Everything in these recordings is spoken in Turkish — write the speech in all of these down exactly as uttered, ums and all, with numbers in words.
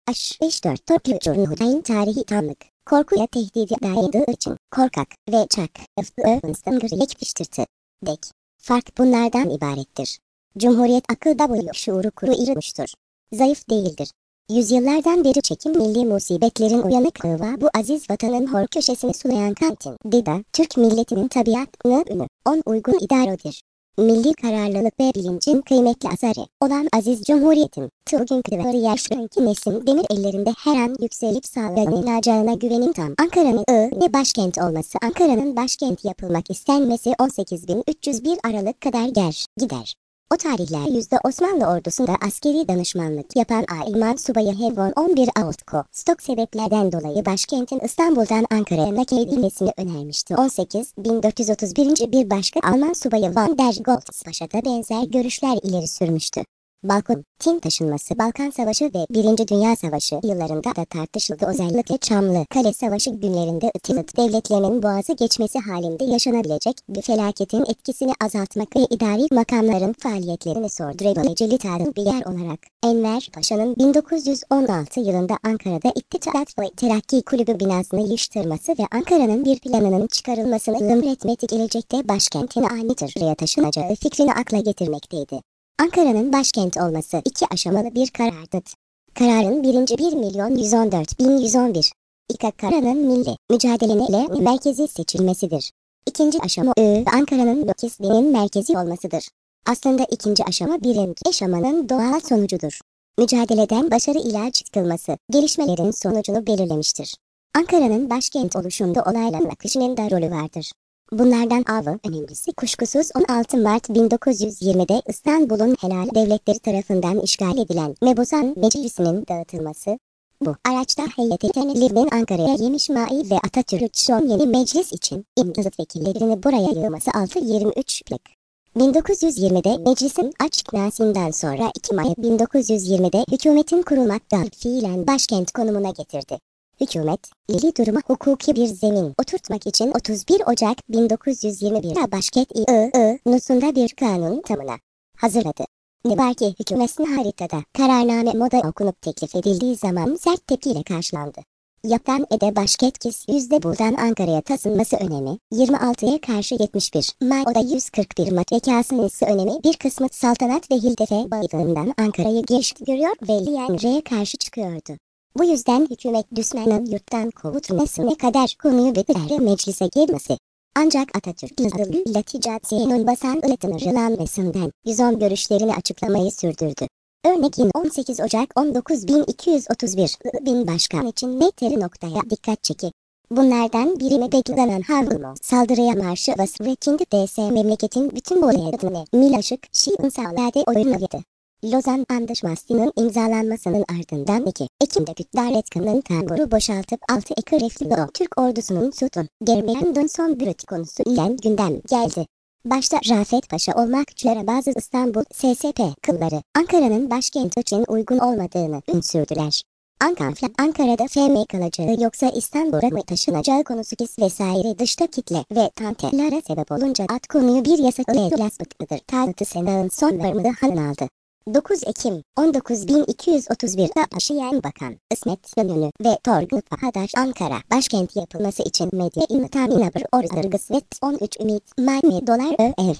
altmış dört Tokyo Cumhuriyet tarihi tanık. Korkuya tehdidi dayandığı için korkak ve çak. Öfünstengır yekpiştirti. Dek. Fark bunlardan ibarettir. Cumhuriyet akılda W şuuru kuru irmiştur. Zayıf değildir. Yüzyıllardan beri çekim milli musibetlerin uyanıklığı var. Bu aziz vatanın hor köşesini sulayan kantin. Dida, Türk milletinin tabiatını ünü. On uygun idarodir. Milli kararlılık ve bilincin kıymetli asarı olan aziz cumhuriyetin, bugünkü ve yaşlınkü neslin demir ellerinde her an yükselip sağlanacağına güvenim tam. Ankara'nın I başkent olması, Ankara'nın başkent yapılmak istenmesi on sekiz bin üç yüz bir Aralık kadar ger, gider. O tarihler yüzde Osmanlı ordusunda askeri danışmanlık yapan Alman subayı Hevon on bir Ağustos, stok sebeplerden dolayı başkentin İstanbul'dan Ankara'ya nakledilmesini önermişti. on sekiz bin dört yüz otuz bir bir başka Alman subayı Van der Goltz Paşa da benzer görüşler ileri sürmüştü. Balkan'ın taşınması Balkan Savaşı ve Birinci Dünya Savaşı yıllarında da tartışıldı. Özellikle Çamlı Kale Savaşı günlerinde Itılıt devletlerinin boğazı geçmesi halinde yaşanabilecek bir felaketin etkisini azaltmak ve idari makamların faaliyetlerini sürdürebileceği bir yer olarak Enver Paşa'nın bin dokuz yüz on altı yılında Ankara'da İttihat ve Terakki Kulübü binasını yıktırması ve Ankara'nın bir planının çıkarılmasını emretmesi gelecekte başkentin anidir taşınacağı fikrini akla getirmekteydi. Ankara'nın başkent olması iki aşamalı bir karardı. Kararın birinci bir milyon yüz on dört bin yüz on bir. İK Ankara'nın milli mücadeleyle merkezi seçilmesidir. İkinci aşama Ö, Ankara'nın lokisliğinin merkezi olmasıdır. Aslında ikinci aşama birinci aşamanın doğal sonucudur. Mücadeleden başarı ile çıkılması, gelişmelerin sonucunu belirlemiştir. Ankara'nın başkent oluşunda olayların akışının da rolü vardır. Bunlardan avı önemlisi kuşkusuz on altı Mart bin dokuz yüz yirmide İstanbul'un helal devletleri tarafından işgal edilen Mebusan Meclisi'nin dağıtılması. Bu araçta heyeti tenelirden Ankara'ya yemiş Mai ve Atatürk son yeni meclis için imtizat vekillerini buraya yığması altı yirmi üç Plak. bin dokuz yüz yirmide meclisin açıklamasından sonra iki Mayıs bin dokuz yüz yirmide hükümetin kurulmakta fiilen başkent konumuna getirdi. Hükümet, milli duruma hukuki bir zemin oturtmak için otuz bir Ocak bin dokuz yüz yirmi bir'de başkent İ I nusunda bir kanun tamına hazırladı. Ne var ki hükümetin haritada kararname moda okunup teklif edildiği zaman sert tepkiyle karşılandı. Yapan ede başkentkis yüzde buradan Ankara'ya taşınması önemi, yirmi altıya karşı yetmiş bir, Maya'da yüz kırk bir mat vekasının önemi bir kısmı saltanat ve hildefe bağlılığından Ankara'yı geç görüyor ve Liyenre'ye karşı çıkıyordu. Bu yüzden hükümet düşmanın yurttan kovulmasına kadar konuyu bekler meclise gelmesi. Ancak Atatürk yazılı ticaretinin basan ılatınırlanmasından yüz on görüşlerini açıklamayı sürdürdü. Örneğin on sekiz Ocak on dokuz bin iki yüz otuz bir bin başkan için netleri noktaya dikkat çeki. Bunlardan birine beklenen havlumu, saldırıya marşı bas ve kendi D S memleketin bütün bolayadını milaşık şiin sağladı oyunladı. Lozan Antlaşması'nın imzalanmasının ardından iki Ekim'de Kütlaret Kanı'nın kanguru boşaltıp altı ekır reflü Türk ordusunun sütun germeyen son bürüt konusu ile gündem geldi. Başta Rafet Paşa olmak üzere bazı İstanbul S S P kılları Ankara'nın başkent için uygun olmadığını ünsürdüler. Ankara, Ankara'da F M kalacağı yoksa İstanbul'a mı taşınacağı konusu kis vesaire dışta kitle ve tantellere sebep olunca at konuyu bir yasaklı lasbıklıdır. Tahtı senağın son varımı da halın aldı. dokuz Ekim on dokuz bin iki yüz otuz bir'de Aşiyen Bakan İsmet İnönü ve Torgun Pahadaş Ankara başkent yapılması için medya imtihanına bir orzargıs ve on üç Ümit Maymi dolar öv.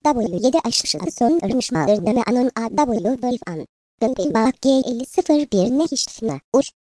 W yedi aşışı son ırmışmalarına anın A W Bölüf An. Gölbey Bak G elli sıfır bir ne iştfına Ur.